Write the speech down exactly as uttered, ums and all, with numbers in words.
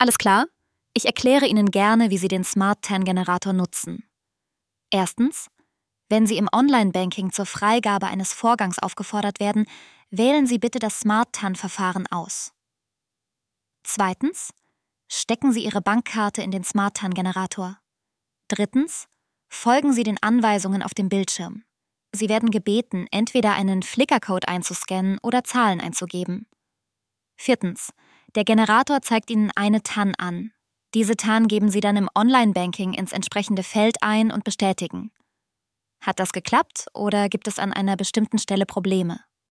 Alles klar? Ich erkläre Ihnen gerne, wie Sie den Smart T A N-Generator nutzen. Erstens: Wenn Sie im Online-Banking zur Freigabe eines Vorgangs aufgefordert werden, wählen Sie bitte das Smart T A N-Verfahren aus. Zweitens: Stecken Sie Ihre Bankkarte in den Smart T A N-Generator. Drittens: Folgen Sie den Anweisungen auf dem Bildschirm. Sie werden gebeten, entweder einen Flickercode einzuscannen oder Zahlen einzugeben. Viertens: Der Generator zeigt Ihnen eine T A N an. Diese T A N geben Sie dann im Online-Banking ins entsprechende Feld ein und bestätigen. Hat das geklappt oder gibt es an einer bestimmten Stelle Probleme?